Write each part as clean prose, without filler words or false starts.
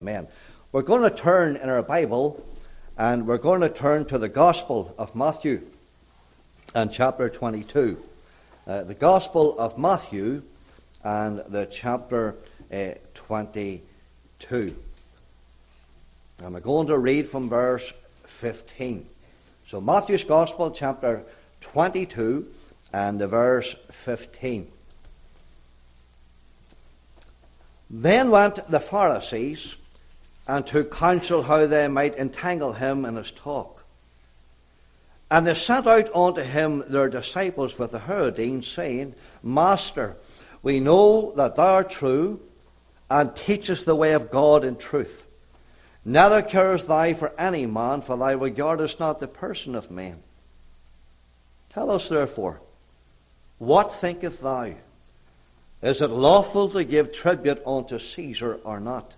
Amen. We're going to turn in our Bible, and we're going to turn to the Gospel of Matthew and chapter 22. The Gospel of Matthew and the chapter 22. And we're going to read from verse 15. So Matthew's Gospel, chapter 22 and the verse 15. Then went the Pharisees and took counsel how they might entangle him in his talk. And they sent out unto him their disciples with the Herodians, saying, Master, we know that thou art true, and teachest the way of God in truth. Neither carest thou for any man, for thou regardest not the person of men. Tell us therefore, what thinkest thou? Is it lawful to give tribute unto Caesar or not?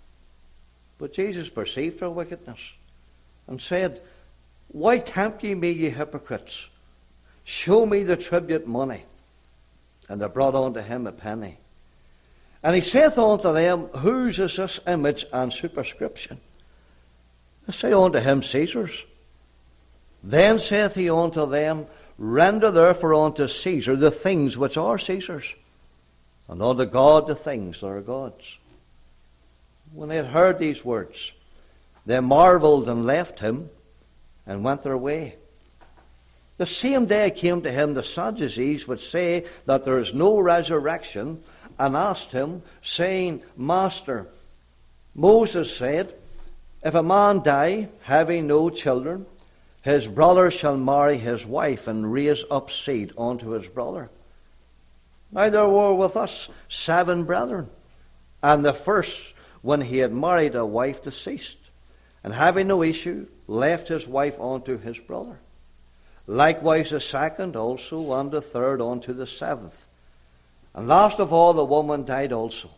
But Jesus perceived their wickedness, and said, Why tempt ye me, ye hypocrites? Show me the tribute money. And they brought unto him a penny. And he saith unto them, Whose is this image and superscription? They say unto him, Caesar's. Then saith he unto them, Render therefore unto Caesar the things which are Caesar's, and unto God the things that are God's. When they had heard these words, they marveled and left him and went their way. The same day came to him the Sadducees, which say that there is no resurrection, and asked him, saying, Master, Moses said, If a man die, having no children, his brother shall marry his wife and raise up seed unto his brother. Now there were with us 7 brethren, and the first, when he had married a wife, deceased, and having no issue, left his wife unto his brother. Likewise the second also, and the third unto the 7th. And last of all the woman died also.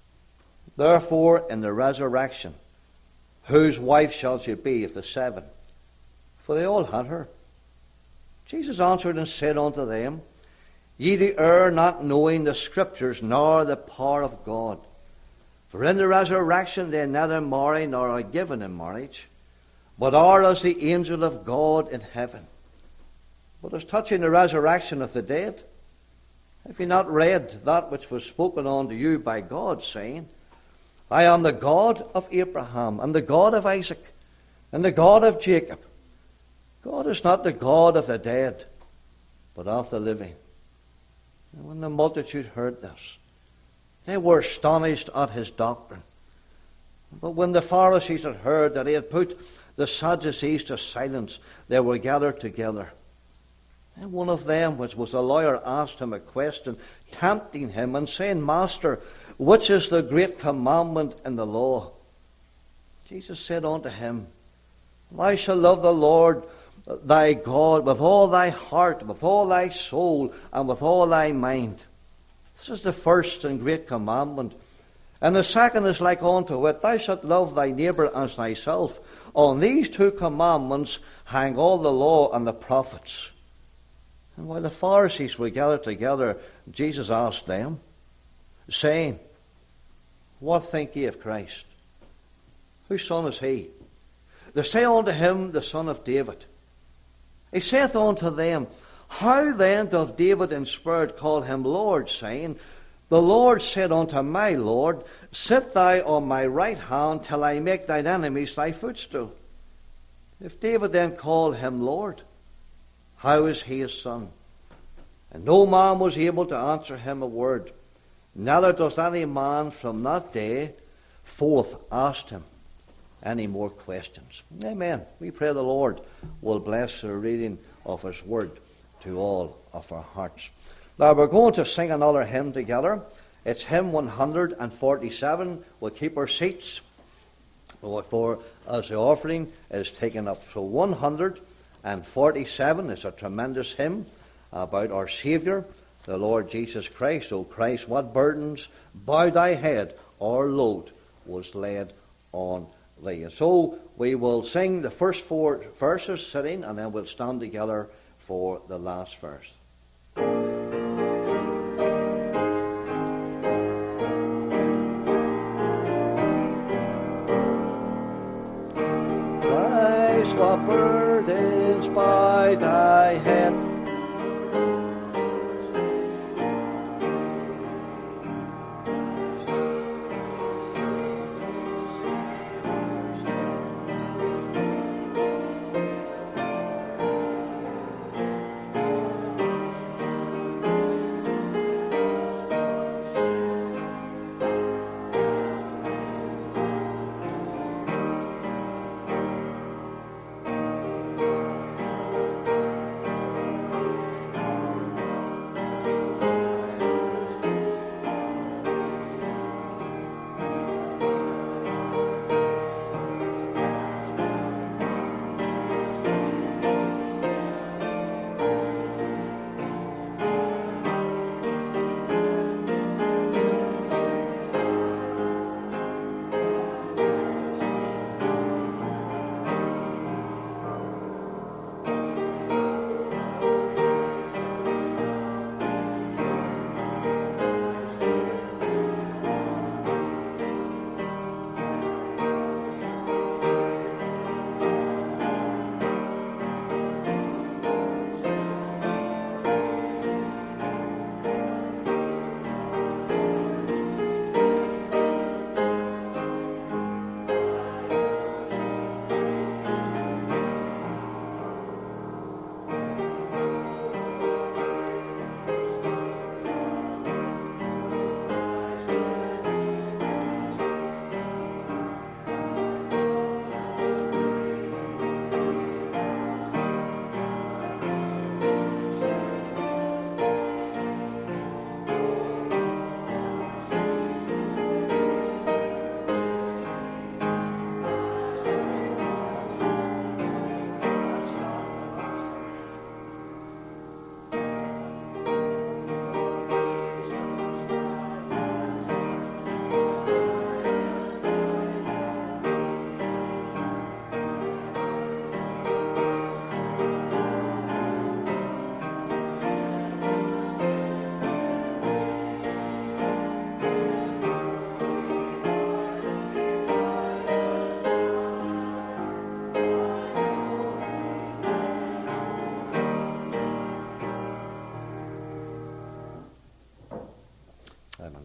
Therefore in the resurrection, whose wife shall she be of the 7? For they all had her. Jesus answered and said unto them, Ye do err, not knowing the Scriptures, nor the power of God. For in the resurrection they neither marry nor are given in marriage, but are as the angel of God in heaven. But as touching the resurrection of the dead, have ye not read that which was spoken unto you by God, saying, I am the God of Abraham, and the God of Isaac, and the God of Jacob? God is not the God of the dead, but of the living. And when the multitude heard this, they were astonished at his doctrine. But when the Pharisees had heard that he had put the Sadducees to silence, they were gathered together. And one of them, which was a lawyer, asked him a question, tempting him, and saying, Master, which is the great commandment in the law? Jesus said unto him, Thou shalt love the Lord thy God with all thy heart, with all thy soul, and with all thy mind. This is the first and great commandment. And the second is like unto it, Thou shalt love thy neighbour as thyself. On these 2 commandments hang all the law and the prophets. And while the Pharisees were gathered together, Jesus asked them, saying, What think ye of Christ? Whose son is he? They say unto him, The son of David. He saith unto them, How then doth David in spirit call him Lord, saying, The Lord said unto my Lord, Sit thou on my right hand till I make thine enemies thy footstool. If David then called him Lord, how is he his son? And no man was able to answer him a word. Neither does any man from that day forth ask him any more questions. Amen. We pray the Lord will bless the reading of his word to all of our hearts. Now we're going to sing another hymn together. It's hymn 147. We'll keep our seats for as the offering is taken up. So 147 is a tremendous hymn about our Saviour, the Lord Jesus Christ. O Christ, what burdens bowed thy head, our load was laid on thee. And so we will sing the first 4 verses sitting, and then we'll stand together for the last verse.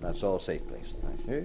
Let's all say, please. Thank you.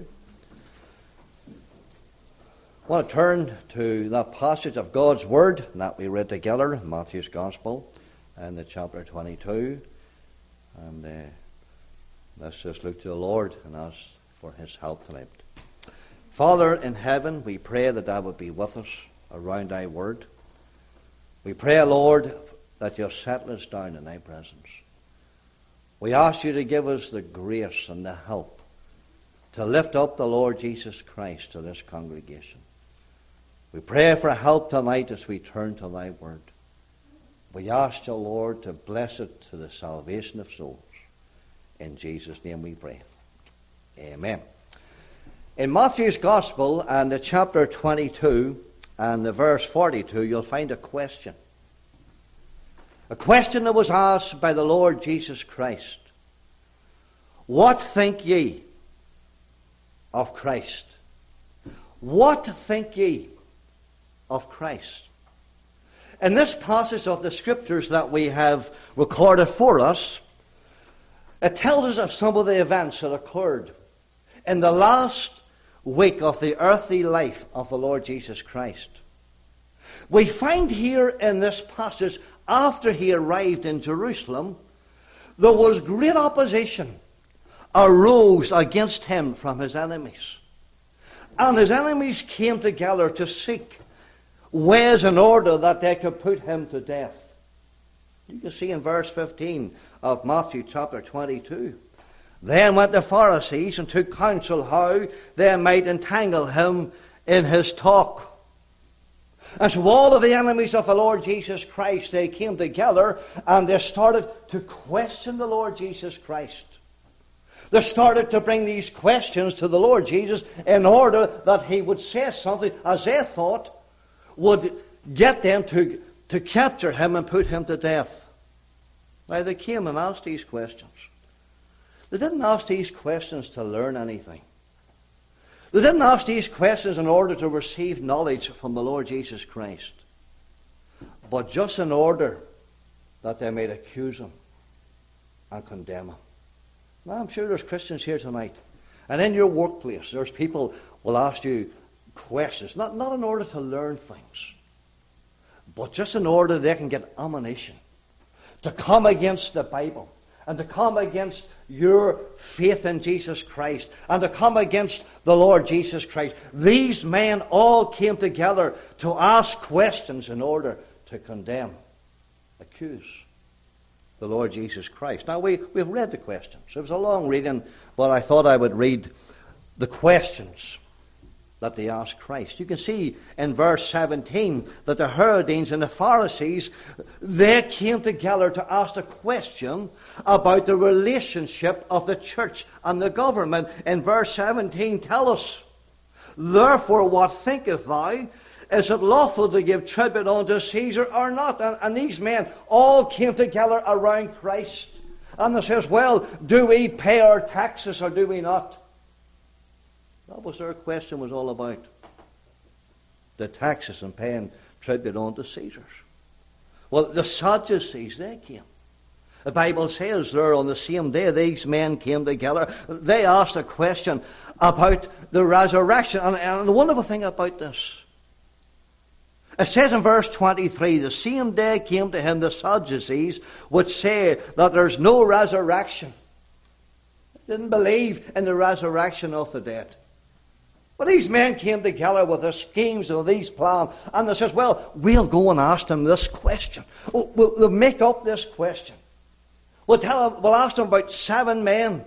I want to turn to that passage of God's Word that we read together in Matthew's Gospel and the chapter 22. And let's just look to the Lord and ask for His help tonight. Father in heaven, we pray that Thou would be with us around Thy Word. We pray, Lord, that You'll settle us down in Thy presence. We ask You to give us the grace and the help to lift up the Lord Jesus Christ to this congregation. We pray for help tonight as we turn to Thy Word. We ask You, Lord, to bless it to the salvation of souls. In Jesus' name we pray. Amen. In Matthew's Gospel and the chapter 22 and the verse 42, you'll find a question. A question that was asked by the Lord Jesus Christ. What think ye of Christ? What think ye of Christ? In this passage of the Scriptures that we have recorded for us, it tells us of some of the events that occurred in the last week of the earthly life of the Lord Jesus Christ. We find here in this passage, after He arrived in Jerusalem, there was great opposition arose against Him from His enemies. And His enemies came together to seek ways in order that they could put Him to death. You can see in verse 15 of Matthew chapter 22. Then went the Pharisees and took counsel how they might entangle Him in His talk. And so all of the enemies of the Lord Jesus Christ, they came together and they started to question the Lord Jesus Christ. They started to bring these questions to the Lord Jesus in order that He would say something, as they thought, would get them to capture Him and put Him to death. Now they came and asked these questions. They didn't ask these questions to learn anything. They didn't ask these questions in order to receive knowledge from the Lord Jesus Christ, but just in order that they might accuse Him and condemn Him. Now, I'm sure there's Christians here tonight, and in your workplace, there's people will ask you questions, not in order to learn things, but just in order they can get ammunition to come against the Bible and to come against your faith in Jesus Christ and to come against the Lord Jesus Christ. These men all came together to ask questions in order to condemn, accuse the Lord Jesus Christ. Now, we've read the questions. It was a long reading, but I thought I would read the questions that they asked Christ. You can see in verse 17 that the Herodians and the Pharisees, they came together to ask a question about the relationship of the church and the government. In verse 17, tell us, therefore what thinkest thou? Is it lawful to give tribute unto Caesar or not? And these men all came together around Christ. And they says, well, do we pay our taxes or do we not? That was their question was all about. The taxes and paying tribute unto Caesars. Well, the Sadducees, they came. The Bible says there on the same day these men came together. They asked a question about the resurrection. And the wonderful thing about this, it says in verse 23, the same day came to him the Sadducees, which say that there's no resurrection. They didn't believe in the resurrection of the dead. But these men came together with their schemes and these plans, and they says, well, we'll go and ask them this question. We'll make up this question. We'll ask them about 7 men,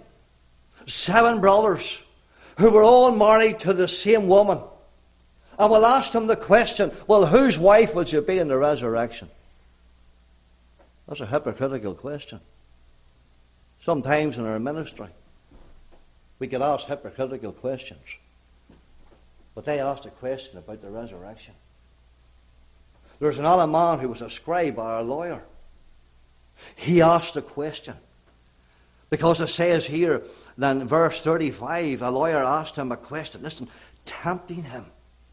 7 brothers, who were all married to the same woman. And we'll ask them the question, well, whose wife will you be in the resurrection? That's a hypocritical question. Sometimes in our ministry, we get asked hypocritical questions. But they asked a question about the resurrection. There's another man who was a scribe or a lawyer. He asked a question. Because it says here, then verse 35, a lawyer asked him a question. Listen, tempting him.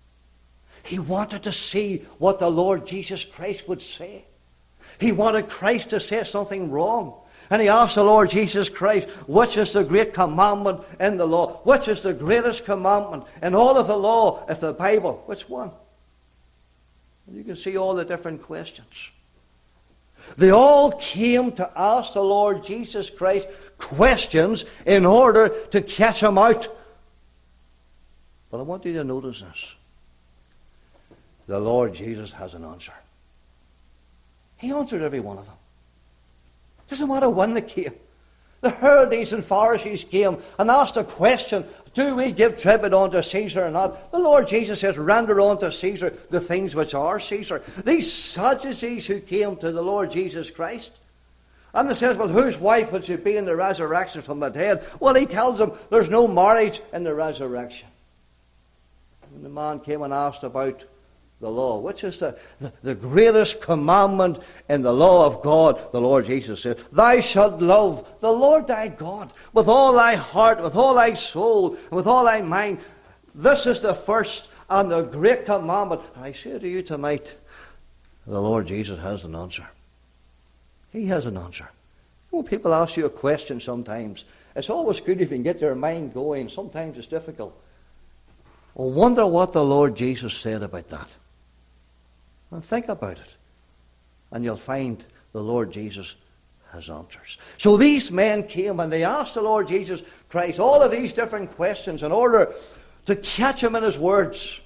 He wanted to see what the Lord Jesus Christ would say. He wanted Christ to say something wrong. And he asked the Lord Jesus Christ, which is the great commandment in the law? Which is the greatest commandment in all of the law of the Bible? Which one? And you can see all the different questions. They all came to ask the Lord Jesus Christ questions in order to catch him out. But I want you to notice this. The Lord Jesus has an answer. He answered every one of them. Doesn't matter when they came. The Pharisees and Pharisees came and asked a question, do we give tribute unto Caesar or not? The Lord Jesus says, render unto Caesar the things which are Caesar. These Sadducees who came to the Lord Jesus Christ, and they says, well, whose wife would she be in the resurrection from the dead? Well, he tells them there's no marriage in the resurrection. And the man came and asked about the law, which is the greatest commandment in the law of God. The Lord Jesus said, thou shalt love the Lord thy God with all thy heart, with all thy soul, and with all thy mind. This is the first and the great commandment. And I say to you tonight, the Lord Jesus has an answer. He has an answer. When people ask you a question sometimes, it's always good if you can get your mind going. Sometimes it's difficult. I wonder what the Lord Jesus said about that. And think about it. And you'll find the Lord Jesus has answers. So these men came and they asked the Lord Jesus Christ all of these different questions in order to catch him in his words.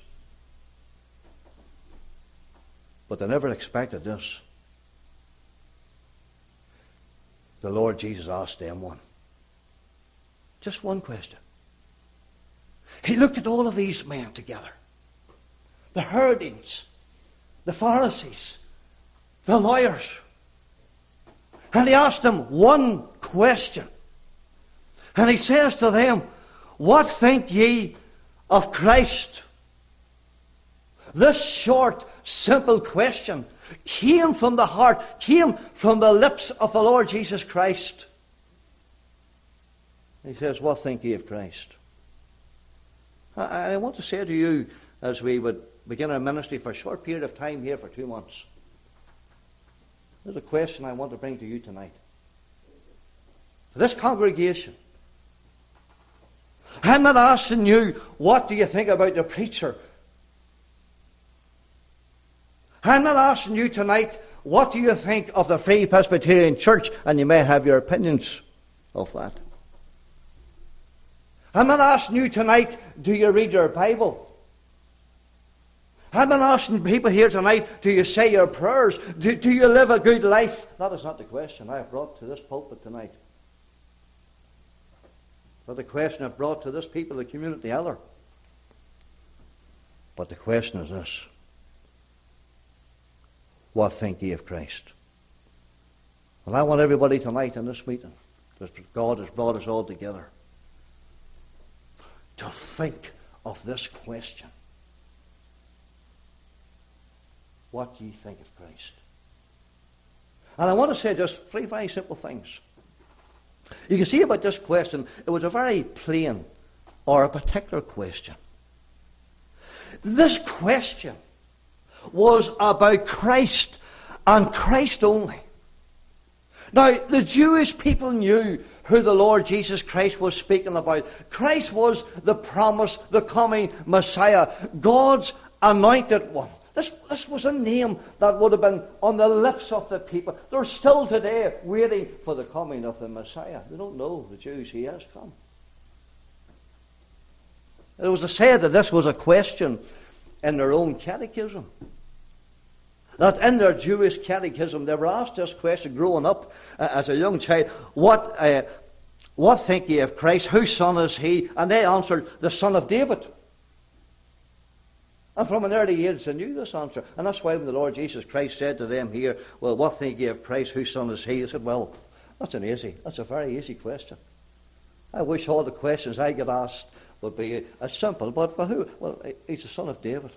But they never expected this. The Lord Jesus asked them one. Just one question. He looked at all of these men together. The Herodians, the Pharisees, the lawyers. And he asked them one question. And he says to them, what think ye of Christ? This short, simple question came from the heart, came from the lips of the Lord Jesus Christ. He says, what think ye of Christ? I want to say to you, as we would begin our ministry for a short period of time here for 2 months, there's a question I want to bring to you tonight. To this congregation, I'm not asking you, what do you think about the preacher? I'm not asking you tonight, what do you think of the Free Presbyterian Church? And you may have your opinions of that. I'm not asking you tonight, do you read your Bible? I'm not asking people here tonight, do you say your prayers? Do you live a good life? That is not the question I have brought to this pulpit tonight. Not the question I've brought to this people, the community elder. But the question is this. What think ye of Christ? Well, I want everybody tonight in this meeting, because God has brought us all together, to think of this question. What do you think of Christ? And I want to say just 3 very simple things. You can see about this question, it was a very plain or a particular question. This question was about Christ and Christ only. Now, the Jewish people knew who the Lord Jesus Christ was speaking about. Christ was the promised, the coming Messiah, God's anointed one. This was a name that would have been on the lips of the people. They're still today waiting for the coming of the Messiah. They don't know, the Jews, he has come. It was said that this was a question in their own catechism. That in their Jewish catechism, they were asked this question growing up as a young child. What think ye of Christ? Whose son is he? And they answered, the son of David. And from an early age they knew this answer. And that's why when the Lord Jesus Christ said to them here, well, what think ye of Christ? Whose son is he? They said, well, that's a very easy question. I wish all the questions I get asked would be as simple. But who? Well, he's the son of David.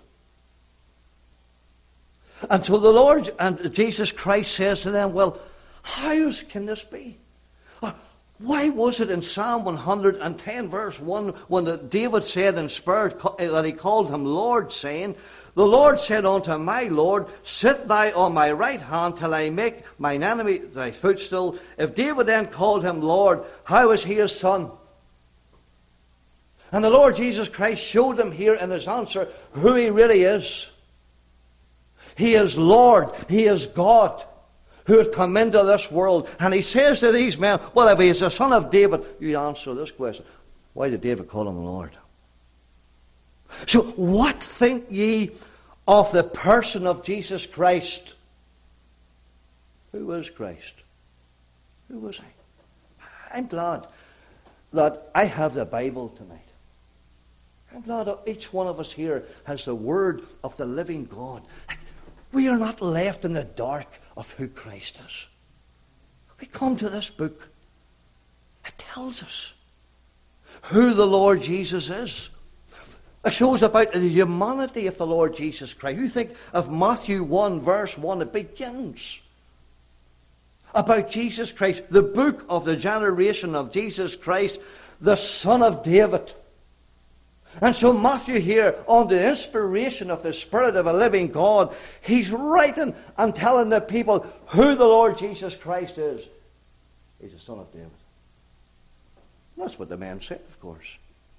And so the Lord and Jesus Christ says to them, well, how can this be? Why was it in Psalm 110 verse 1 when David said in spirit that he called him Lord, saying, the Lord said unto my Lord, sit thou on my right hand till I make mine enemy thy footstool. If David then called him Lord, how is he his son? And the Lord Jesus Christ showed him here in his answer who he really is. He is Lord. He is God who had come into this world. And he says to these men, well, if he is the son of David, you answer this question. Why did David call him Lord? So what think ye of the person of Jesus Christ? Who is Christ? Who was he? I'm glad that I have the Bible tonight. I'm glad that each one of us here has the word of the living God. We are not left in the dark of who Christ is. We come to this book. It tells us who the Lord Jesus is. It shows about the humanity of the Lord Jesus Christ. You think of Matthew 1 verse 1. It begins about Jesus Christ, the book of the generation of Jesus Christ, the Son of David. And so Matthew here, on the inspiration of the Spirit of a living God, he's writing and telling the people who the Lord Jesus Christ is. He's the Son of David. That's what the men said, of course.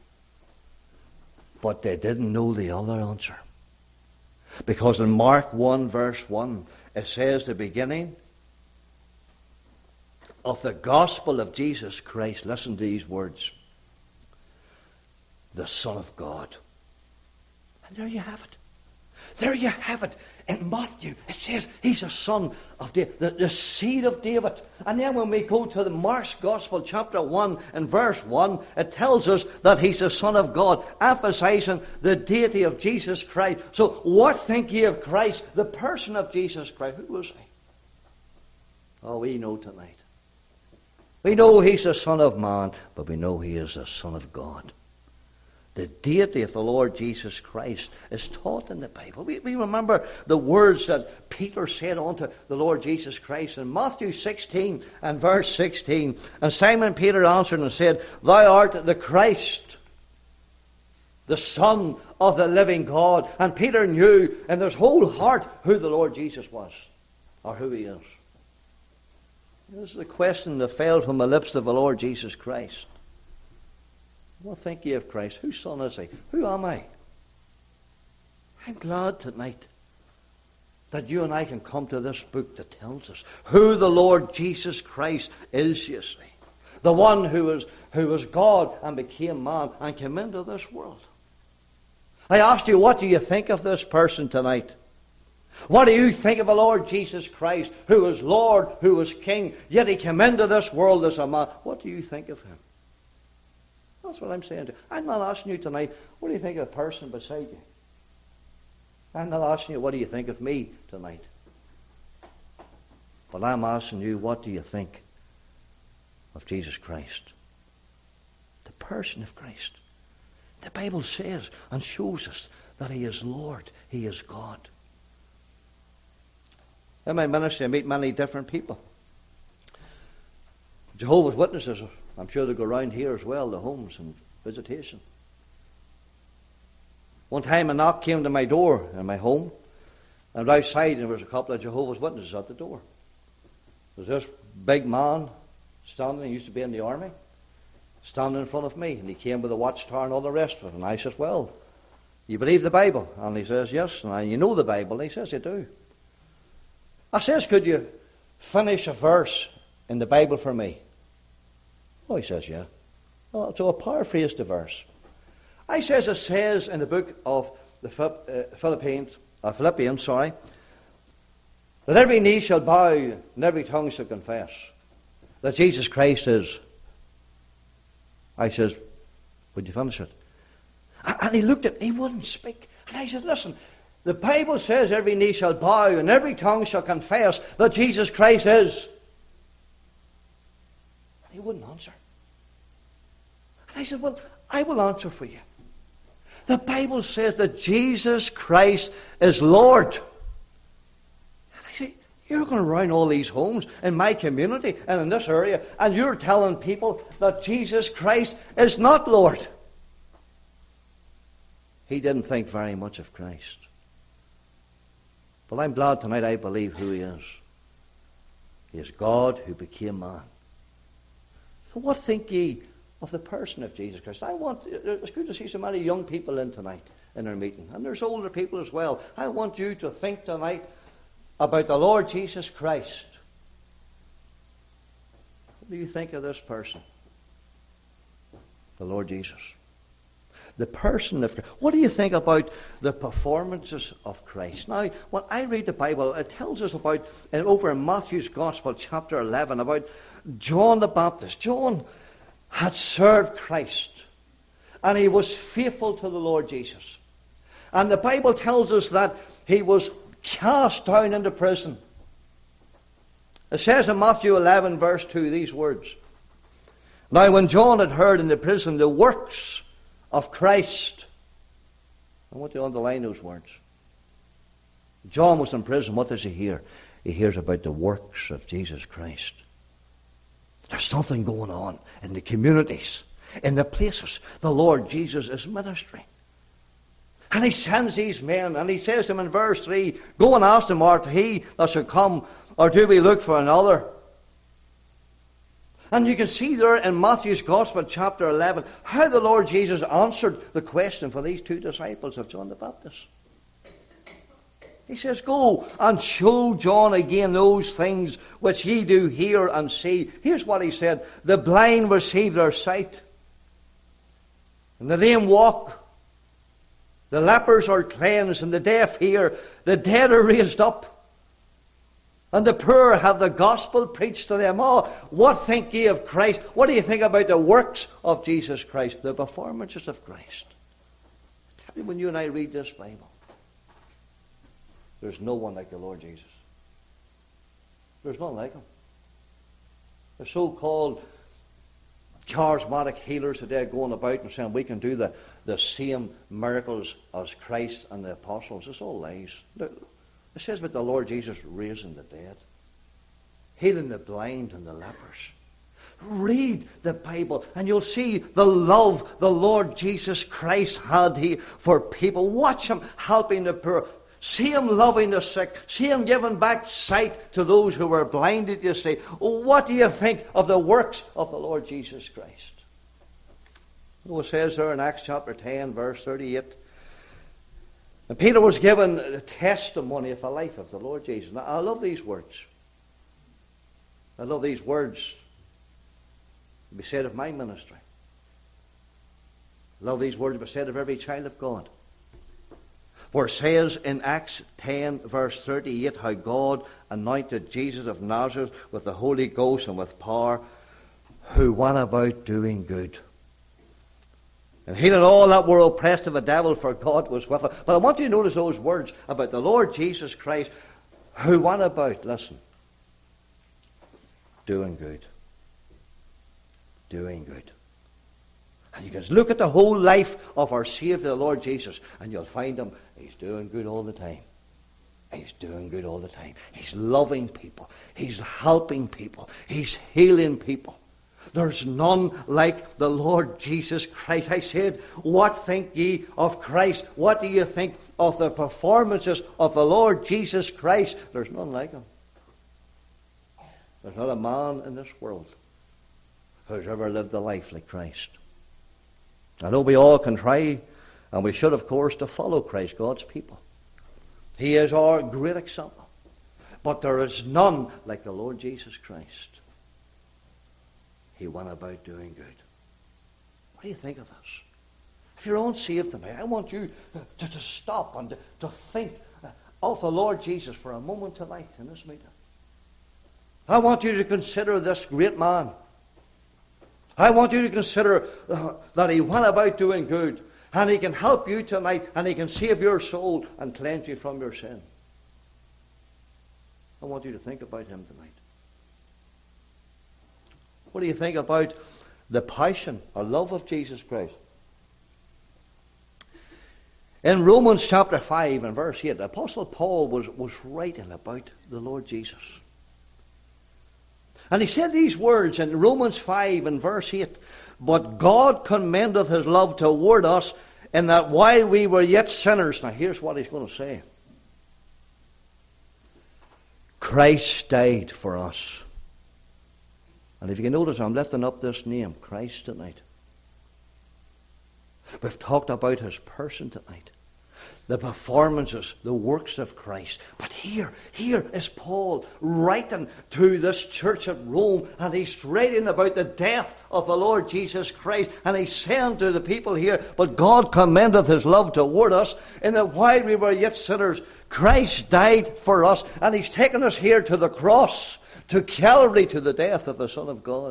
But they didn't know the other answer. Because in Mark 1 verse 1, it says the beginning of the gospel of Jesus Christ. Listen to these words. The Son of God. And there you have it. There you have it. In Matthew, it says he's a son of David, the seed of David. And then when we go to the Mark's Gospel, chapter 1 and verse 1, it tells us that he's the Son of God, emphasizing the deity of Jesus Christ. So what think ye of Christ, the person of Jesus Christ? Who was he? Oh, we know tonight. We know he's the Son of Man, but we know he is the Son of God. The deity of the Lord Jesus Christ is taught in the Bible. We remember the words that Peter said unto the Lord Jesus Christ in Matthew 16 and verse 16. And Simon Peter answered and said, Thou art the Christ, the Son of the living God. And Peter knew in his whole heart who the Lord Jesus was, or who he is. This is the question that fell from the lips of the Lord Jesus Christ. What think ye of Christ? Whose son is he? Who am I? I'm glad tonight that you and I can come to this book that tells us who the Lord Jesus Christ is, you see. The one who was God and became man and came into this world. I asked you, what do you think of this person tonight? What do you think of the Lord Jesus Christ, who is Lord, who is King, yet he came into this world as a man? What do you think of him? That's what I'm saying to you. I'm not asking you tonight, what do you think of the person beside you? I'm not asking you, what do you think of me tonight? But I'm asking you, what do you think of Jesus Christ? The person of Christ. The Bible says and shows us that he is Lord, he is God. In my ministry, I meet many different people. Jehovah's Witnesses, I'm sure they go around here as well, the homes and visitation. One time a knock came to my door in my home, and outside there was a couple of Jehovah's Witnesses at the door. There was this big man standing, he used to be in the army, standing in front of me, and he came with a watchtower and all the rest of it. And I said, well, you believe the Bible? And he says, yes. And you know the Bible? And he says, I do. I says, could you finish a verse in the Bible for me? Oh, he says, yeah. Oh, so I paraphrased the verse. I says, it says in the book of the Philippians, that every knee shall bow and every tongue shall confess that Jesus Christ is. I says, would you finish it? And he looked at me, he wouldn't speak. And I said, listen, the Bible says every knee shall bow and every tongue shall confess that Jesus Christ is. He wouldn't answer. And I said, well, I will answer for you. The Bible says that Jesus Christ is Lord. And I said, You're going around all these homes in my community and in this area, and you're telling people that Jesus Christ is not Lord. He didn't think very much of Christ. But I'm glad tonight I believe who he is. He is God who became man. So what think ye of the person of Jesus Christ? It's good to see so many young people in tonight in our meeting. And there's older people as well. I want you to think tonight about the Lord Jesus Christ. What do you think of this person? The Lord Jesus. The person of Christ. What do you think about the performances of Christ? Now, when I read the Bible, it tells us about, over in Matthew's Gospel, chapter 11, about John the Baptist. John had served Christ, and he was faithful to the Lord Jesus. And the Bible tells us that he was cast down into prison. It says in Matthew 11, verse 2, these words. Now, when John had heard in the prison the works of Christ, I want to underline those words. John was in prison. What does he hear? He hears about the works of Jesus Christ. There's something going on in the communities, in the places the Lord Jesus is ministering. And he sends these men, and he says to them in verse 3, go and ask them, art he that should come, or do we look for another? And you can see there in Matthew's Gospel, chapter 11, how the Lord Jesus answered the question for these two disciples of John the Baptist. He says, go and show John again those things which ye do hear and see. Here's what he said. The blind receive their sight, and the lame walk. The lepers are cleansed, and the deaf hear. The dead are raised up, and the poor have the gospel preached to them all. What think ye of Christ? What do you think about the works of Jesus Christ? The performances of Christ. I tell you, when you and I read this Bible, there's no one like the Lord Jesus. There's none like him. The so-called charismatic healers today going about and saying we can do the same miracles as Christ and the apostles. It's all lies. It says about the Lord Jesus raising the dead, healing the blind and the lepers. Read the Bible and you'll see the love the Lord Jesus Christ had for people. Watch him helping the poor. See him loving the sick. See him giving back sight to those who were blinded, you see. What do you think of the works of the Lord Jesus Christ? It says there in Acts chapter 10, verse 38. And Peter was given the testimony of the life of the Lord Jesus. Now, I love these words. I love these words to be said of my ministry. I love these words to be said of every child of God. For it says in Acts 10, verse 38, how God anointed Jesus of Nazareth with the Holy Ghost and with power, who went about doing good, and healing all that were oppressed of the devil, for God was with him. But I want you to notice those words about the Lord Jesus Christ, who went about, listen, doing good. Doing good. And you can look at the whole life of our Saviour, the Lord Jesus, and you'll find him, he's doing good all the time. He's doing good all the time. He's loving people. He's helping people. He's healing people. There's none like the Lord Jesus Christ. I said, what think ye of Christ? What do you think of the performances of the Lord Jesus Christ? There's none like him. There's not a man in this world who's ever lived a life like Christ. I know we all can try, and we should, of course, to follow Christ, God's people. He is our great example. But there is none like the Lord Jesus Christ. He went about doing good. What do you think of this? If you're unsaved tonight, I want you to stop and to think of the Lord Jesus for a moment tonight in this meeting. I want you to consider this great man. I want you to consider that he went about doing good, and he can help you tonight, and he can save your soul and cleanse you from your sin. I want you to think about him tonight. What do you think about the passion or love of Jesus Christ? In Romans chapter 5 and verse 8, the Apostle Paul was writing about the Lord Jesus. And he said these words in Romans 5 and verse 8, "But God commendeth his love toward us, in that while we were yet sinners," now here's what he's going to say, "Christ died for us." And if you can notice, I'm lifting up this name, Christ, tonight. We've talked about his person tonight, the performances, the works of Christ. But here is Paul writing to this church at Rome, and he's writing about the death of the Lord Jesus Christ. And he's saying to the people here, "But God commendeth his love toward us, in that while we were yet sinners, Christ died for us." And he's taken us here to the cross, to Calvary, to the death of the Son of God.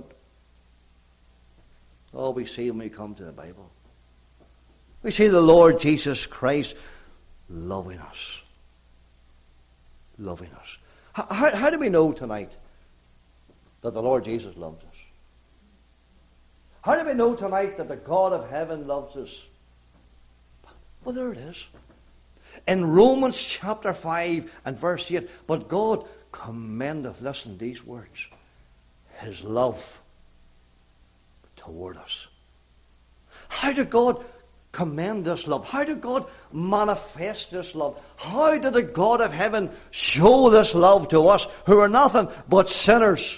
Oh, we see when we come to the Bible, we see the Lord Jesus Christ loving us. Loving us. How do we know tonight that the Lord Jesus loves us? How do we know tonight that the God of heaven loves us? Well, there it is. In Romans chapter 5 and verse 8, "But God commendeth," listen to these words, "his love toward us." How did God commend this love? How did God manifest this love? How did the God of heaven show this love to us who are nothing but sinners?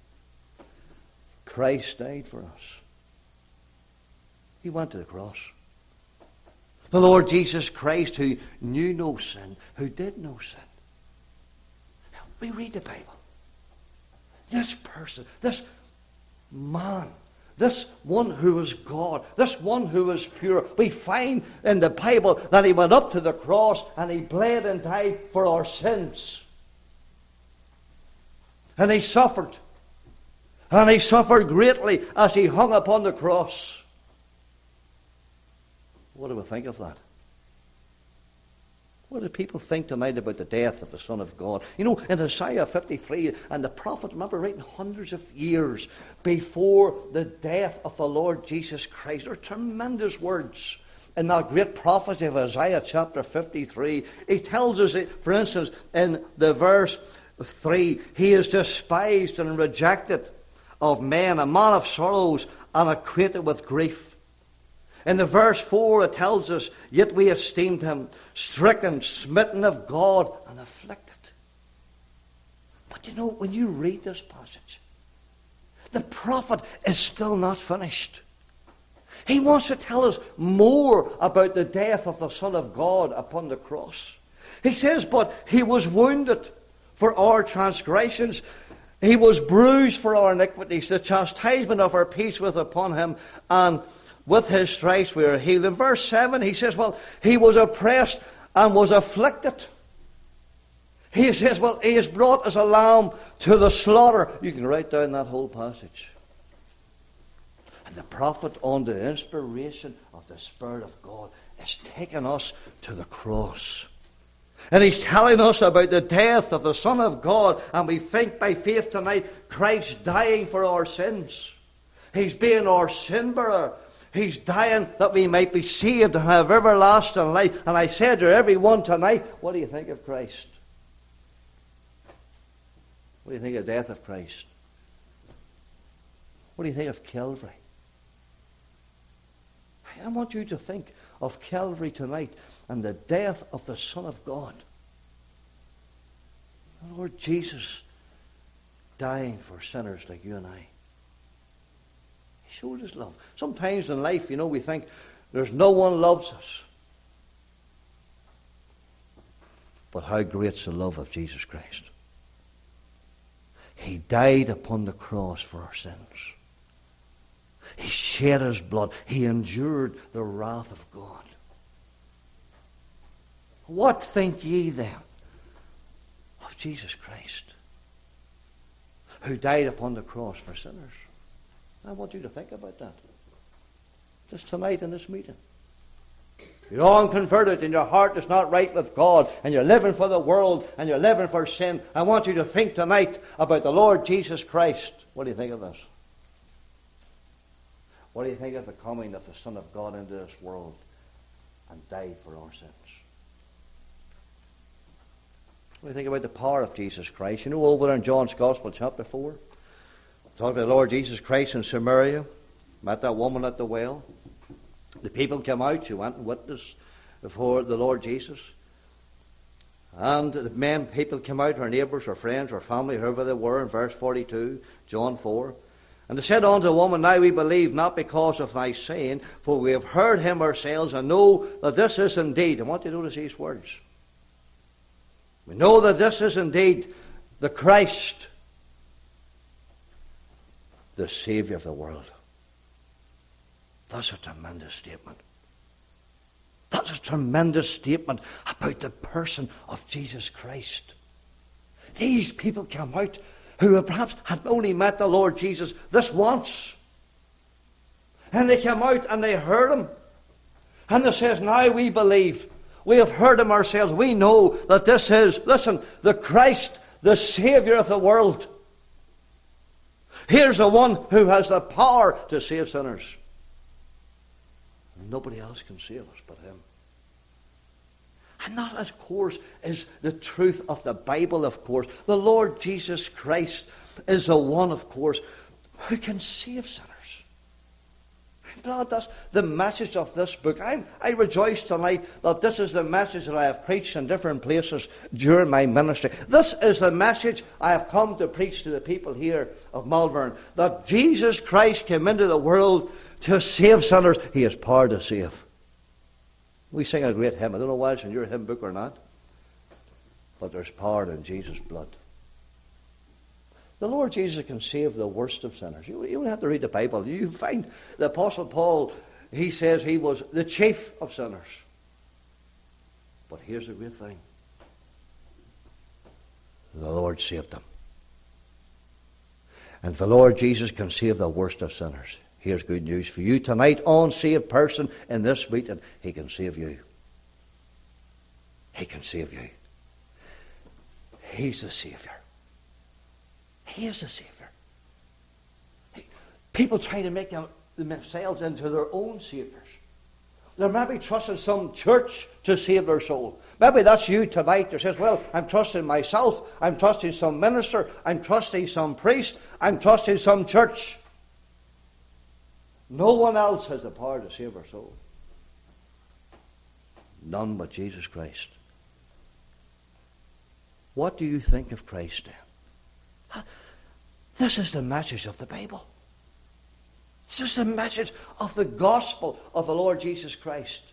Christ died for us. He went to the cross. The Lord Jesus Christ, who knew no sin, who did no sin. We read the Bible. This person, this man, this one who is God, this one who is pure, we find in the Bible that he went up to the cross and he bled and died for our sins. And he suffered. And he suffered greatly as he hung upon the cross. What do we think of that? What do people think tonight about the death of the Son of God? You know, in Isaiah 53, and the prophet, remember, writing hundreds of years before the death of the Lord Jesus Christ. There are tremendous words in that great prophecy of Isaiah chapter 53. He tells us, for instance, in the verse 3, "He is despised and rejected of men, a man of sorrows and acquainted with grief." In the verse 4 it tells us, "Yet we esteemed him stricken, smitten of God, and afflicted." But you know, when you read this passage, the prophet is still not finished. He wants to tell us more about the death of the Son of God upon the cross. He says, "But he was wounded for our transgressions. He was bruised for our iniquities. The chastisement of our peace was upon him, and with his stripes we are healed." In verse 7 he says, well, "He was oppressed and was afflicted." He says, well, "He is brought as a lamb to the slaughter." You can write down that whole passage. And the prophet, under the inspiration of the Spirit of God, is taking us to the cross. And he's telling us about the death of the Son of God. And we think by faith tonight, Christ dying for our sins. He's being our sin bearer. He's dying that we might be saved and have everlasting life. And I said to everyone tonight, what do you think of Christ? What do you think of the death of Christ? What do you think of Calvary? I want you to think of Calvary tonight and the death of the Son of God. The Lord Jesus dying for sinners like you and I. He showed his love. Sometimes in life, you know, we think there's no one loves us. But how great's the love of Jesus Christ. He died upon the cross for our sins. He shed his blood. He endured the wrath of God. What think ye then of Jesus Christ, who died upon the cross for sinners? I want you to think about that. Just tonight in this meeting. You're unconverted and your heart is not right with God and you're living for the world and you're living for sin. I want you to think tonight about the Lord Jesus Christ. What do you think of this? What do you think of the coming of the Son of God into this world and died for our sins. When you think about the power of Jesus Christ, you know over in John's Gospel, chapter 4, talking about the Lord Jesus Christ in Samaria, met that woman at the well. The people came out, she went and witnessed before the Lord Jesus. And the people came out, her neighbours, her friends, her family, whoever they were, in verse 42, John 4. And they said unto the woman, Now we believe, not because of thy saying, for we have heard him ourselves, and know that this is indeed. I want you to notice these words. We know that this is indeed the Christ, the Saviour of the world. That's a tremendous statement. That's a tremendous statement about the person of Jesus Christ. These people came out who perhaps had only met the Lord Jesus this once. And they came out and they heard him. And they says, Now we believe. We have heard him ourselves. We know that this is, listen, the Christ, the Saviour of the world. Here's the one who has the power to save sinners. Nobody else can save us but him. And that, of course, is the truth of the Bible, of course. The Lord Jesus Christ is the one, of course, who can save sinners. I'm glad that's the message of this book. I rejoice tonight that this is the message that I have preached in different places during my ministry. This is the message I have come to preach to the people here of Malvern. That Jesus Christ came into the world to save sinners. He has power to save. We sing a great hymn. I don't know why it's in your hymn book or not. But there's power in Jesus' blood. The Lord Jesus can save the worst of sinners. You don't have to read the Bible. You find the Apostle Paul, he says he was the chief of sinners. But here's the great thing. The Lord saved him. And the Lord Jesus can save the worst of sinners. Here's good news for you tonight. Unsaved person in this meeting, he can save you. He can save you. He's the Saviour. He is the Saviour. People try to make themselves into their own saviours. They're maybe trusting some church to save their soul. Maybe that's you tonight. That says, well, I'm trusting myself. I'm trusting some minister. I'm trusting some priest. I'm trusting some church. No one else has the power to save our soul. None but Jesus Christ. What do you think of Christ then? This is the message of the Bible. This is the message of the gospel of the Lord Jesus Christ.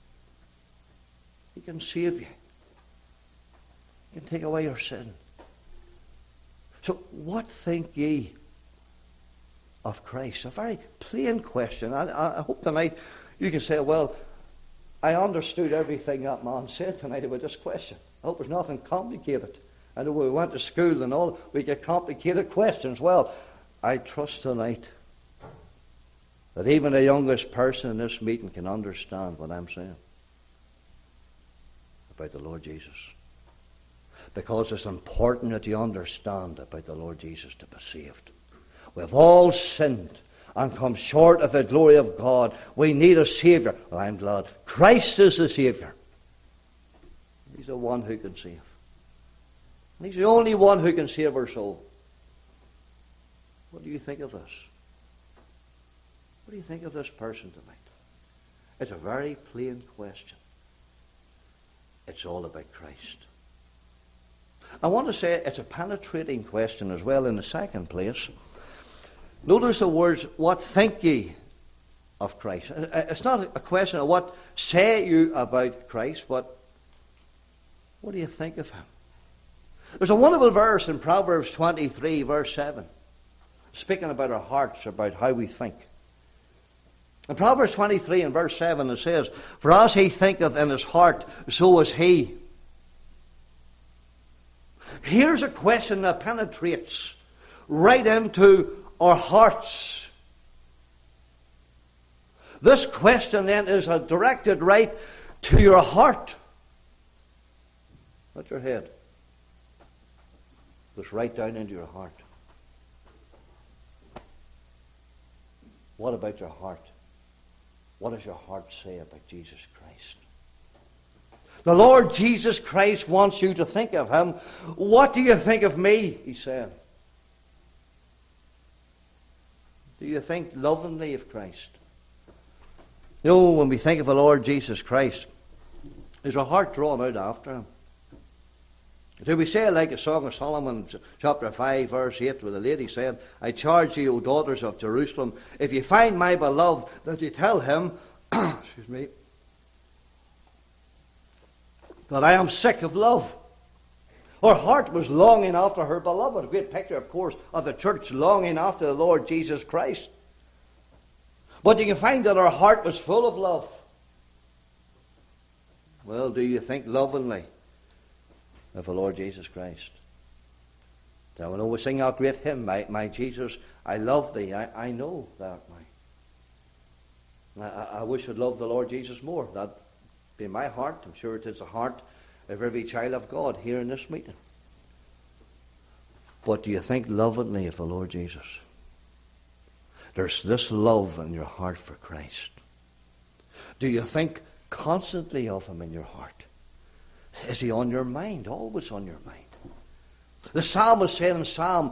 He can save you. He can take away your sin. So what think ye of Christ? A very plain question. I hope tonight you can say, well, I understood everything that man said tonight about this question. I hope there's nothing complicated. I know we went to school and all, we get complicated questions. Well, I trust tonight that even the youngest person in this meeting can understand what I'm saying about the Lord Jesus. Because it's important that you understand about the Lord Jesus to be saved. We've all sinned and come short of the glory of God. We need a Saviour. Well, I'm glad. Christ is the Saviour. He's the one who can save. And He's the only one who can save our soul. What do you think of this? What do you think of this person tonight? It's a very plain question. It's all about Christ. I want to say it's a penetrating question as well in the second place. Notice the words, what think ye of Christ? It's not a question of what say you about Christ, but what do you think of Him? There's a wonderful verse in Proverbs 23, verse 7, speaking about our hearts, about how we think. In Proverbs 23 and verse 7 it says, for as he thinketh in his heart, so is he. Here's a question that penetrates right into our hearts. This question then is directed right to your heart. Not your head. Goes right down into your heart. What about your heart? What does your heart say about Jesus Christ? The Lord Jesus Christ wants you to think of him. What do you think of me? He said. Do you think lovingly of Christ? You know, when we think of the Lord Jesus Christ, is our heart drawn out after him? Do we say like a Song of Solomon, chapter 5, verse 8, where the lady said, I charge you, O daughters of Jerusalem, if you find my beloved, that you tell him, excuse me, that I am sick of love. Her heart was longing after her beloved. A great picture, of course, of the church longing after the Lord Jesus Christ. But you can find that her heart was full of love. Well, do you think lovingly of the Lord Jesus Christ? Now, I know we sing our great hymn, my Jesus, I love thee. I know that, I wish I'd love the Lord Jesus more. That'd be my heart. I'm sure it is the heart of every child of God here in this meeting. But do you think lovingly of the Lord Jesus? There's this love in your heart for Christ. Do you think constantly of him in your heart? Is he on your mind? Always on your mind. The psalmist said in Psalm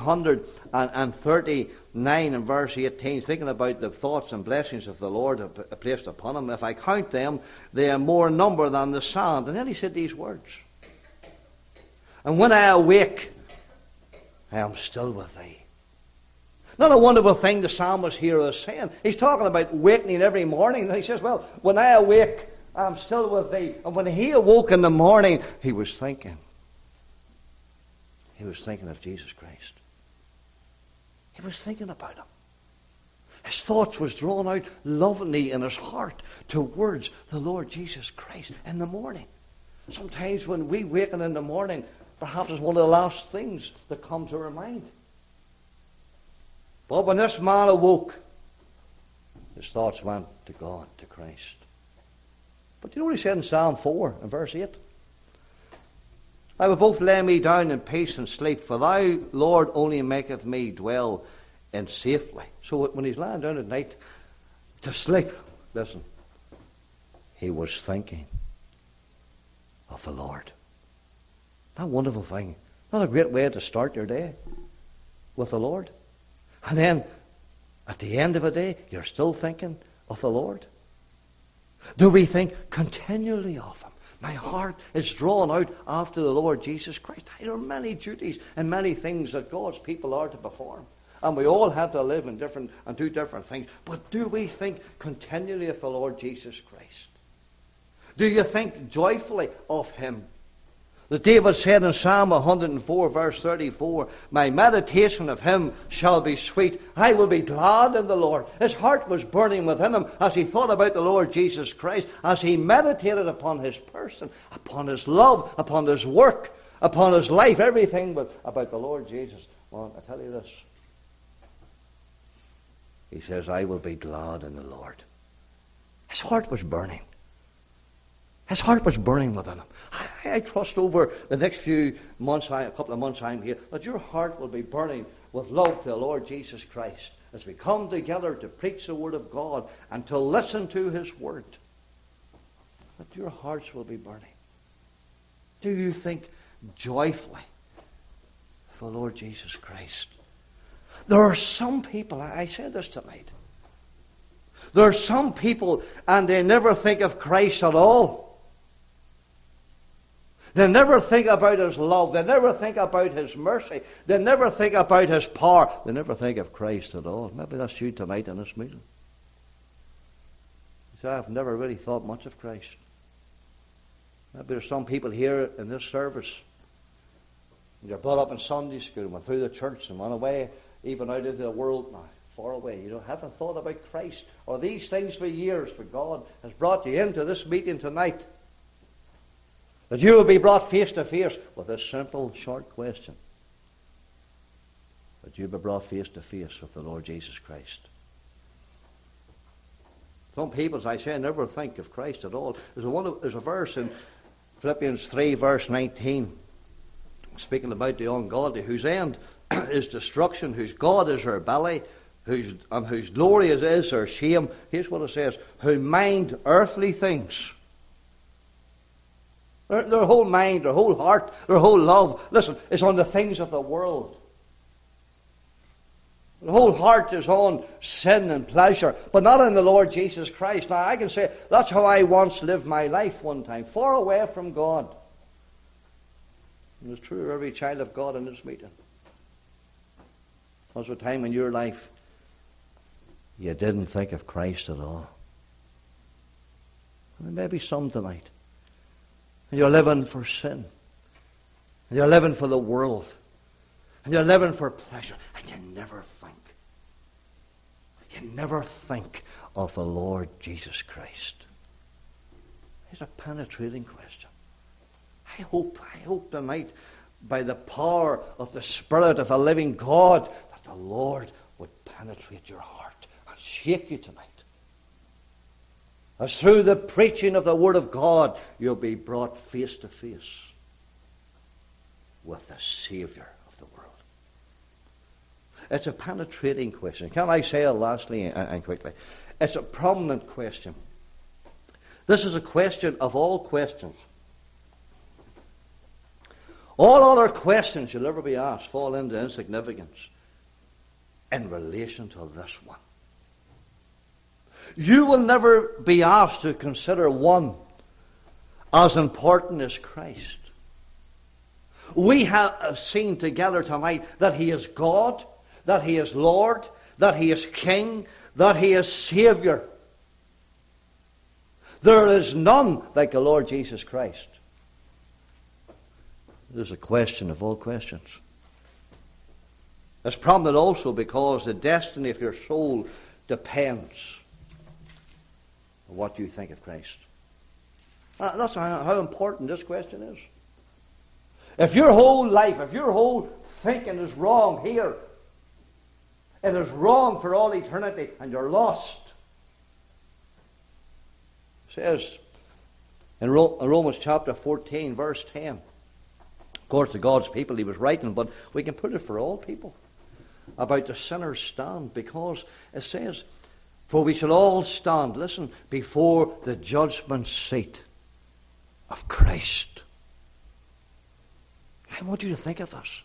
139 and verse 18, thinking about the thoughts and blessings of the Lord placed upon him, if I count them, they are more in number than the sand. And then he said these words, and when I awake, I am still with thee. Not a wonderful thing the psalmist here is saying. He's talking about awakening every morning. And he says, well, when I awake, I'm still with thee. And when he awoke in the morning, he was thinking. He was thinking of Jesus Christ. He was thinking about him. His thoughts was drawn out lovingly in his heart towards the Lord Jesus Christ in the morning. Sometimes when we waken in the morning, perhaps it's one of the last things that come to our mind. But when this man awoke, his thoughts went to God, to Christ. But you know what he said in Psalm 4 and verse 8? I will both lay me down in peace and sleep, for thou, Lord, only maketh me dwell in safely. So when he's lying down at night to sleep, listen, he was thinking of the Lord. That wonderful thing. Not a great way to start your day with the Lord. And then at the end of the day, you're still thinking of the Lord. Do we think continually of him? My heart is drawn out after the Lord Jesus Christ. There are many duties and many things that God's people are to perform. And we all have to live in different and do different things. But do we think continually of the Lord Jesus Christ? Do you think joyfully of him? That David said in Psalm 104 verse 34, my meditation of him shall be sweet. I will be glad in the Lord. His heart was burning within him as he thought about the Lord Jesus Christ, as he meditated upon his person, upon his love, upon his work, upon his life, everything about the Lord Jesus. Well, I tell you this. He says, I will be glad in the Lord. His heart was burning. His heart was burning within him. I trust over the next few months, a couple of months I'm here, that your heart will be burning with love to the Lord Jesus Christ as we come together to preach the Word of God and to listen to His Word. That your hearts will be burning. Do you think joyfully of the Lord Jesus Christ? There are some people, I said this tonight, there are some people and they never think of Christ at all. They never think about his love. They never think about his mercy. They never think about his power. They never think of Christ at all. Maybe that's you tonight in this meeting. You say, I've never really thought much of Christ. Maybe there's some people here in this service. You're brought up in Sunday school and went through the church and went away, even out into the world now, far away. You haven't thought about Christ or these things for years, but God has brought you into this meeting tonight. That you will be brought face to face with this simple, short question. That you will be brought face to face with the Lord Jesus Christ. Some people, as I say, never think of Christ at all. There's a verse in Philippians 3, verse 19, speaking about the ungodly, whose end is destruction, whose God is their belly, and whose glory is their shame. Here's what it says, who mind earthly things Their whole mind, their whole heart, their whole love, listen, is on the things of the world. The whole heart is on sin and pleasure, but not in the Lord Jesus Christ. Now, I can say, that's how I once lived my life one time, far away from God. And it's true of every child of God in this meeting. There was a time in your life you didn't think of Christ at all. And maybe some tonight. And you're living for sin. And you're living for the world. And you're living for pleasure. And you never think of the Lord Jesus Christ. It's a penetrating question. I hope tonight, by the power of the Spirit of a living God, that the Lord would penetrate your heart and shake you tonight. As through the preaching of the Word of God, you'll be brought face to face with the Saviour of the world. It's a penetrating question. Can I say it lastly and quickly? It's a prominent question. This is a question of all questions. All other questions you'll ever be asked fall into insignificance in relation to this one. You will never be asked to consider one as important as Christ. We have seen together tonight that He is God, that He is Lord, that He is King, that He is Saviour. There is none like the Lord Jesus Christ. This is a question of all questions. It's prominent also because the destiny of your soul depends on what you think of Christ. That's how important this question is. If your whole life, if your whole thinking is wrong here, it is wrong for all eternity, and you're lost. It says in Romans chapter 14, verse 10. Of course, to God's people He was writing, but we can put it for all people about the sinner's stand, because it says, for we shall all stand, listen, before the judgment seat of Christ. I want you to think of this.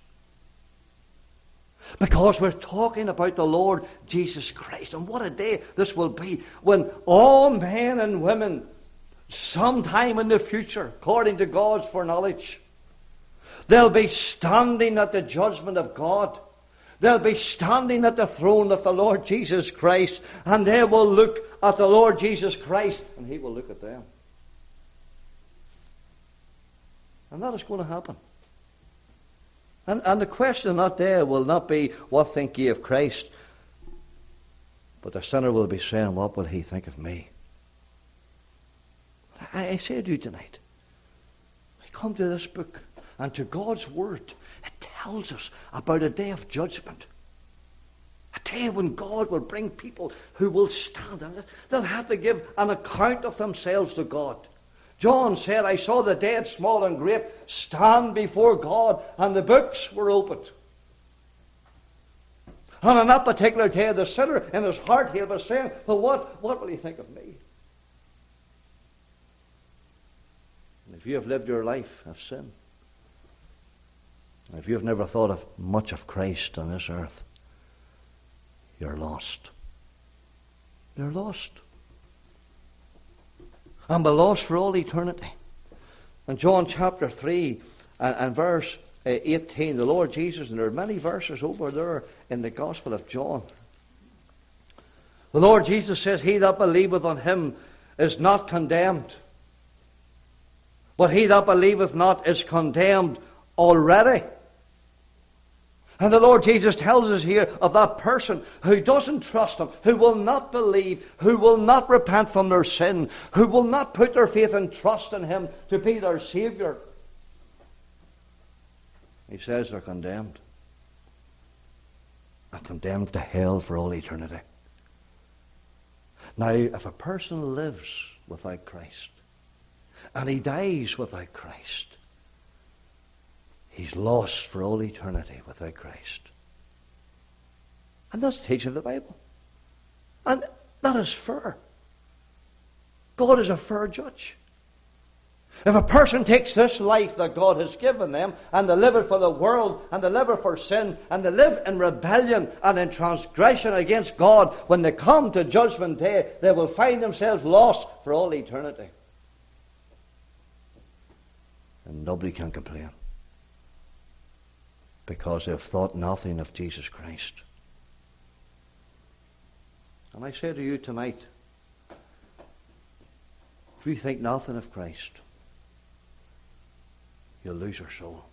Because we're talking about the Lord Jesus Christ. And what a day this will be when all men and women, sometime in the future, according to God's foreknowledge, they'll be standing at the judgment of God. They'll be standing at the throne of the Lord Jesus Christ, and they will look at the Lord Jesus Christ, and He will look at them. And that is going to happen. And the question that day will not be, what think ye of Christ? But the sinner will be saying, what will he think of me? I say to you tonight, I come to this book and to God's Word. It tells us about a day of judgment. A day when God will bring people who will stand, and they'll have to give an account of themselves to God. John said, I saw the dead, small and great, stand before God, and the books were opened. And on that particular day, the sinner in his heart, he'll be saying, well, what will he think of me? And if you have lived your life of sin, and if you've never thought of much of Christ on this earth, you're lost. You're lost. And be lost for all eternity. In John chapter 3 and verse 18, the Lord Jesus, and there are many verses over there in the Gospel of John. The Lord Jesus says, he that believeth on Him is not condemned, but he that believeth not is condemned already. And the Lord Jesus tells us here of that person who doesn't trust Him, who will not believe, who will not repent from their sin, who will not put their faith and trust in Him to be their Saviour. He says they're condemned. And condemned to hell for all eternity. Now, if a person lives without Christ, and he dies without Christ, he's lost for all eternity without Christ. And that's the teaching of the Bible. And that is fair. God is a fair judge. If a person takes this life that God has given them, and they live it for the world, and they live it for sin, and they live in rebellion and in transgression against God, when they come to Judgment Day, they will find themselves lost for all eternity. And nobody can complain, because they've thought nothing of Jesus Christ. And I say to you tonight, if you think nothing of Christ, you'll lose your soul.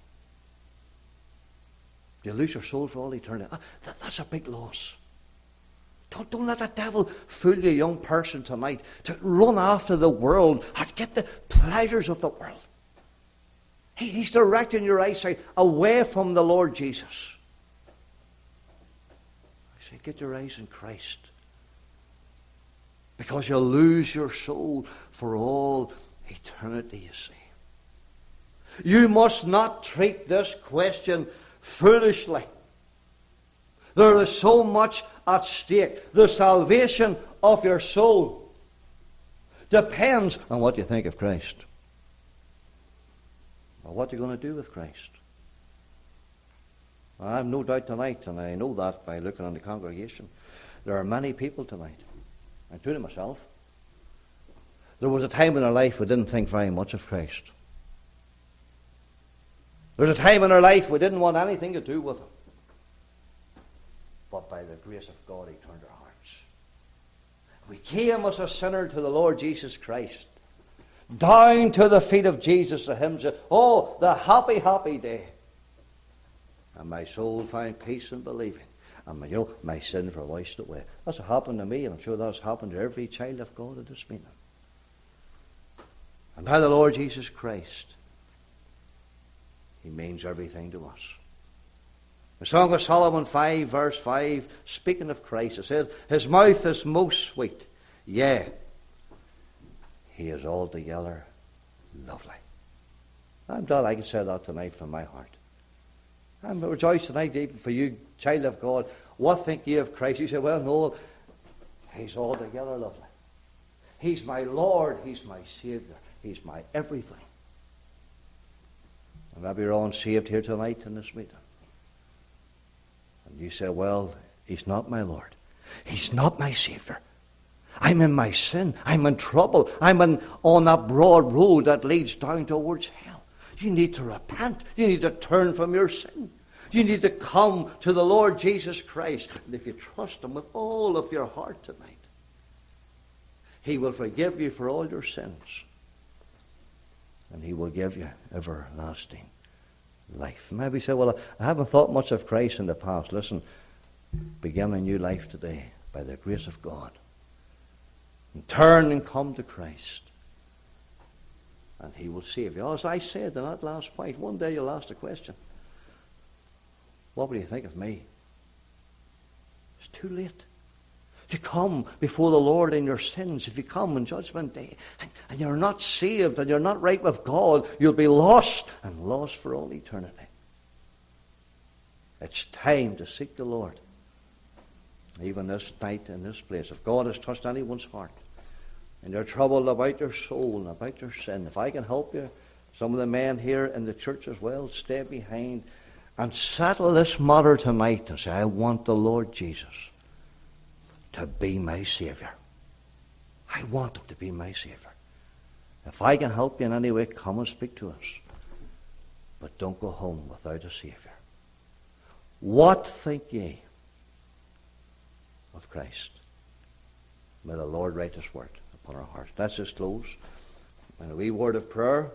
You'll lose your soul for all eternity. That's a big loss. Don't let the devil fool you, young person, tonight, to run after the world and get the pleasures of the world. He's directing your eyesight away from the Lord Jesus. I say, get your eyes in Christ, because you'll lose your soul for all eternity, you see. You must not treat this question foolishly. There is so much at stake. The salvation of your soul depends on what you think of Christ, or what you're going to do with Christ. I have no doubt tonight, and I know that by looking on the congregation, there are many people tonight, including myself. There was a time in our life we didn't think very much of Christ. There was a time in our life we didn't want anything to do with Him. But by the grace of God, He turned our hearts. We came as a sinner to the Lord Jesus Christ, down to the feet of Jesus. The hymn said, oh, the happy, happy day. And my soul found peace in believing. And my sins were washed away. That's what happened to me, and I'm sure that's happened to every child of God at this meeting. And now the Lord Jesus Christ, He means everything to us. The Song of Solomon 5, verse 5, speaking of Christ, it says, His mouth is most sweet, yea, He is altogether lovely. I'm glad I can say that tonight from my heart. I'm rejoiced tonight, even for you, child of God. What think ye of Christ? You say, well, no, He's altogether lovely. He's my Lord, He's my Saviour, He's my everything. And maybe you're all unsaved here tonight in this meeting. And you say, well, He's not my Lord. He's not my Saviour. I'm in my sin. I'm in trouble. I'm on that broad road that leads down towards hell. You need to repent. You need to turn from your sin. You need to come to the Lord Jesus Christ. And if you trust Him with all of your heart tonight, He will forgive you for all your sins. And He will give you everlasting life. Maybe you say, well, I haven't thought much of Christ in the past. Listen, begin a new life today by the grace of God. And turn and come to Christ. And He will save you. As I said in that last point, one day you'll ask the question, what will you think of me? It's too late. If you come before the Lord in your sins, if you come on Judgment Day, and you're not saved, and you're not right with God, you'll be lost, and lost for all eternity. It's time to seek the Lord. Even this night in this place, if God has touched anyone's heart, and you're troubled about your soul and about your sin, if I can help you, some of the men here in the church as well, stay behind and settle this matter tonight and say, I want the Lord Jesus to be my Saviour. I want Him to be my Saviour. If I can help you in any way, come and speak to us. But don't go home without a Saviour. What think ye of Christ? May the Lord write His word upon our hearts. Let's just close. And a wee word of prayer.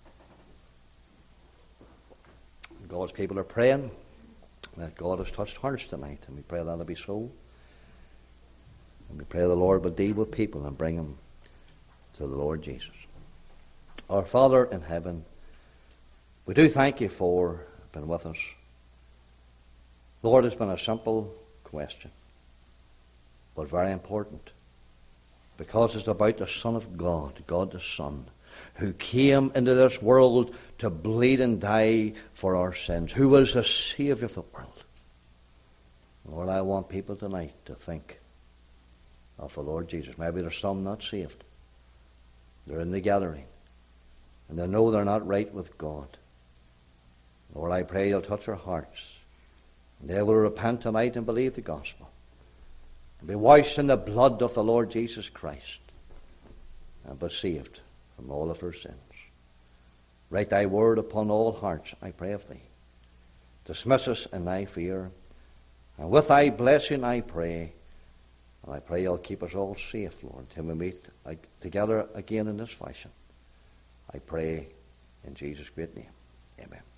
God's people are praying that God has touched hearts tonight, and we pray that'll be so. And we pray the Lord will deal with people and bring them to the Lord Jesus. Our Father in heaven, we do thank You for being with us. Lord, it's been a simple question, but very important, because it's about the Son of God, God the Son, who came into this world to bleed and die for our sins, who was the Saviour of the world. Lord, I want people tonight to think of the Lord Jesus. Maybe there's some not saved. They're in the gathering. and they know they're not right with God. Lord, I pray you'll touch their hearts, and they will repent tonight and believe the gospel, and be washed in the blood of the Lord Jesus Christ, and be saved from all of their sins. Write thy word upon all hearts, I pray of thee. Dismiss us in thy fear, and with thy blessing I pray. And I pray you'll keep us all safe, Lord, till we meet together again in this fashion. I pray in Jesus' great name. Amen.